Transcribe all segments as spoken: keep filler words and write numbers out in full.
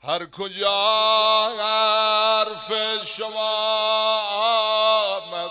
هر کجا حرف شما آمد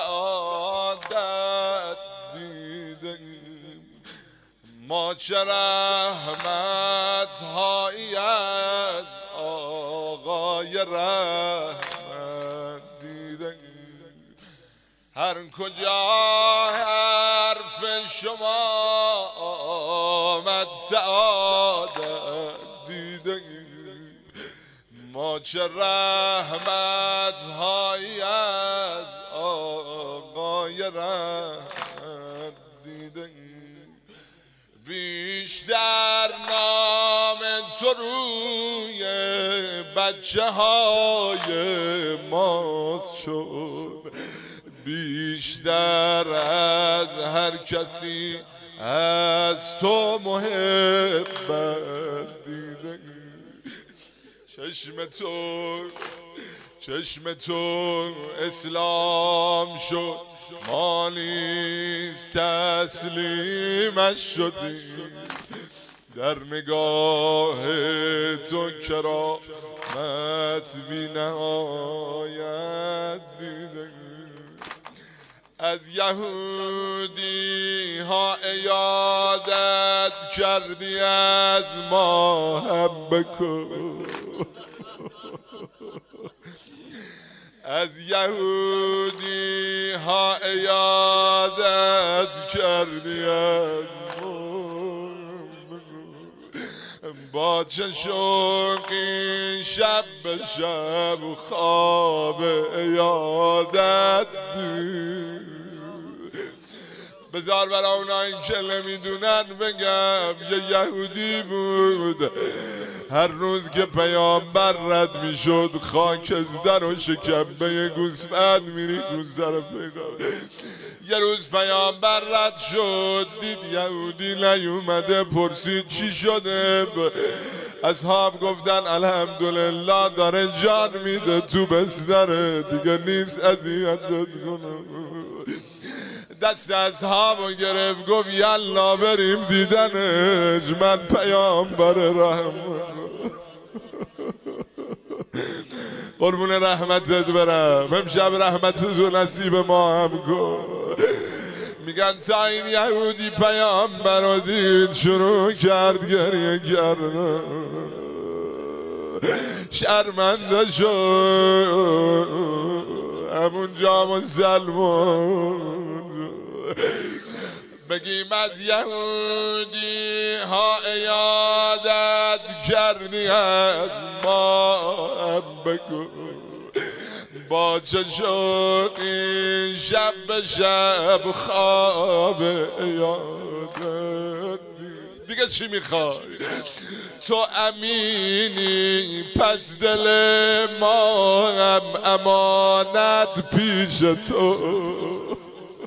سعادت دیدیم، ما چه رحمت هایی از آقای رحمت دیدیم. هر کجا حرف شما آمد سعادت دیدیم، ما چه رحمت هایی از آقای رحمت دیدیم. بیشتر نام تو روی بچه های ماست شد، بیشتر از هر کسی از تو محبت دیدیم. چشم تو چشم تو اسلام شد، ما نیز تسلیمش شدیم. در نگاه تو کرامت بی نهایت دیدیم. از یهودی ها عیادت کردی، از ما هم بکن. از یهودی ها عیادت کردی، از ما با چه شوقی شب به شب خواب عیادت دید. بذار برای اونایی که نمیدونن بگم، یه یهودی بود هر روز که پیامبر رد میشد خاکستر و شکمه گوسفند میریخت رو پیدا. یه روز پیامبر رد شد، دید یهودی نیومده، پرسید چی شده؟ اصحاب گفتن الحمدلله داره جان میده تو بستره، دیگه نیست اذیتت کنه. دست اصحابو گرفت گفت یلا بریم دیدنش، من پیامبر رحمت قربون رحمتت برم، امشب رحمتتو نصیب ما هم کن. میگن تا این یهودی پیامبر رو دید شروع کرد گریه کردن، شرمنده شد همونجا مسلمان. بگیم از یهودی ها عیادت کردی، از ما هم بگو با چه شوقی شب به شب خواب عیادت. دیگه چی میخوای؟ تو امینی پس دل ما هم امانت پیش تو،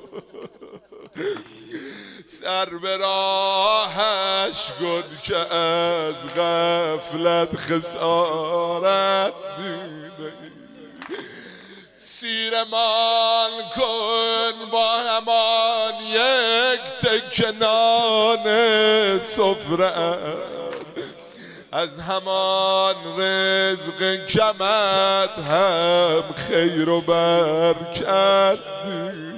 سر به راهش گل که از غفلت خسارت دیده. سیرمان کن با همان یک تکه نان سفره، از همان رزق کمت هم خیر و برکت دیده.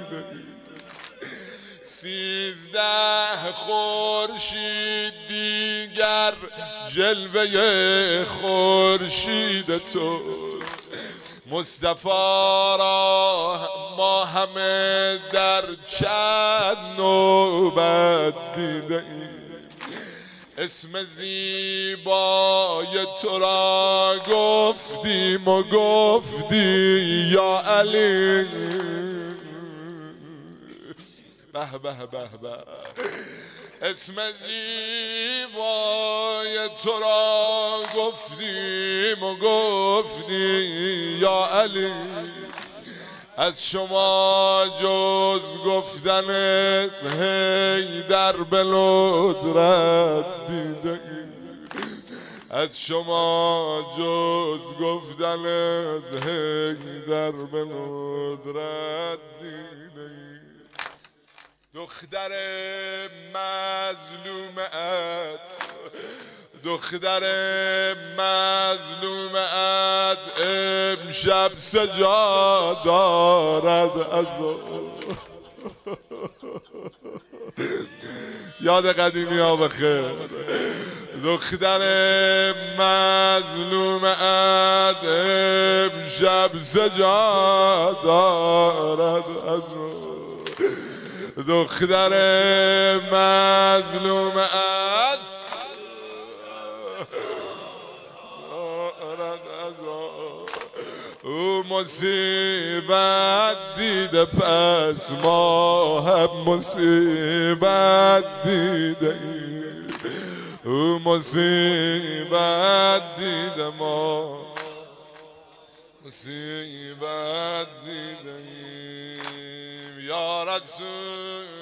سیزده خورشید دیگر جلوه خورشید توست، مصطفی را ما همه در چند نوبت دیده ایم. اسم زیبای تو را گفتیم و گفتی یا علی. به به به به، اسم زیبای تو را گفتیم و گفتی یا علی. از شما جز گفتن حیدر به ندرت دیده ایم، از شما جز گفتن حیدر به ندرت دیده ایم. دختر مظلومت دختر مظلوم ات امشب سجا دارد از یاد قدیمی ها بخیر. دختر مظلوم ات امشب سجا دارد از دختر مظلوم ات او مصیبت دیده پس ما هم مصیبت دیده ایم. او مصیبت دیده ما مصیبت دیده ایم. یا رسول